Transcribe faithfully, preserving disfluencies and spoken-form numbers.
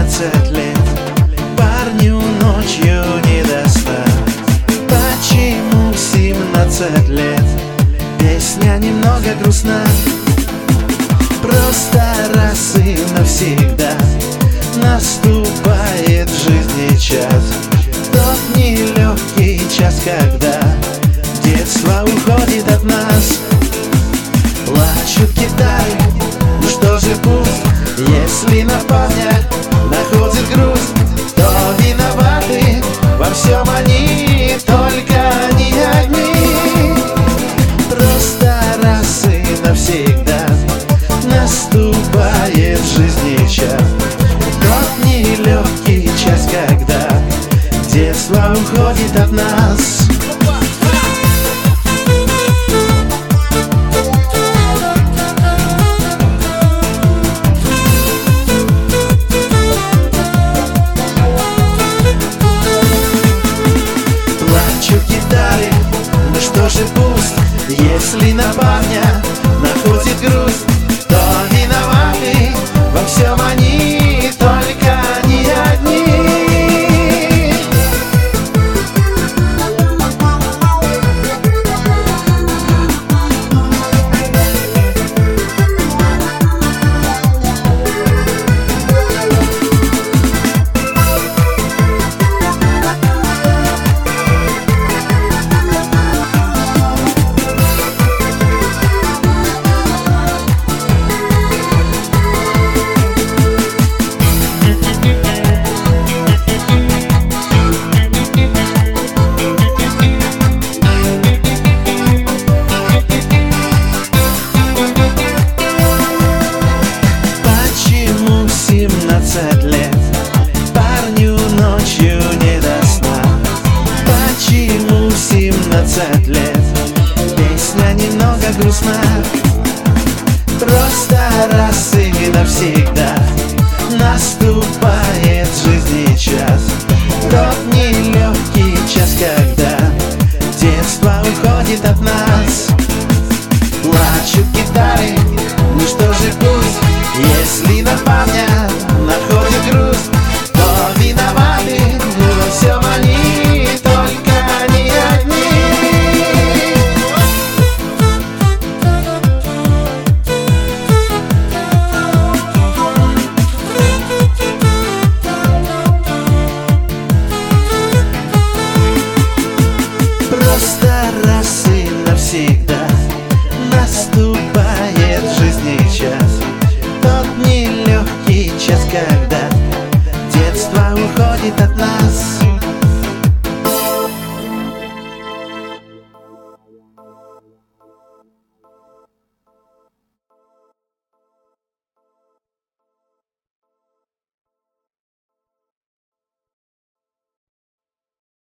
семнадцать лет, парню ночью не достать. Почему семнадцать лет? Песня немного грустна. Просто раз и навсегда наступает в жизни час, тот нелегкий час, когда детство уходит от нас. Плачут гитары, ну что же пусть, если на парня находит грусть, то виноваты во всем они, только они одни. Просто раз и навсегда наступает в жизни час, тот нелегкий час, когда детство уходит от нас. Ну что же пусть, если на парня находит грусть, то виноваты во всем они, только они одни. семнадцать лет, парню ночью не до сна. Почему семнадцать лет? Песня немного грустна. Просто раз и навсегда наступает в жизни час, тот нелегкий час, когда детство уходит от нас. Плачут гитары, ну что же пусть, если на парня находит грусть, то виноваты во всем они, только они одни. Просто раз и навсегда наступает в жизни час, тот нелегкий час, когда детство уходит от нас.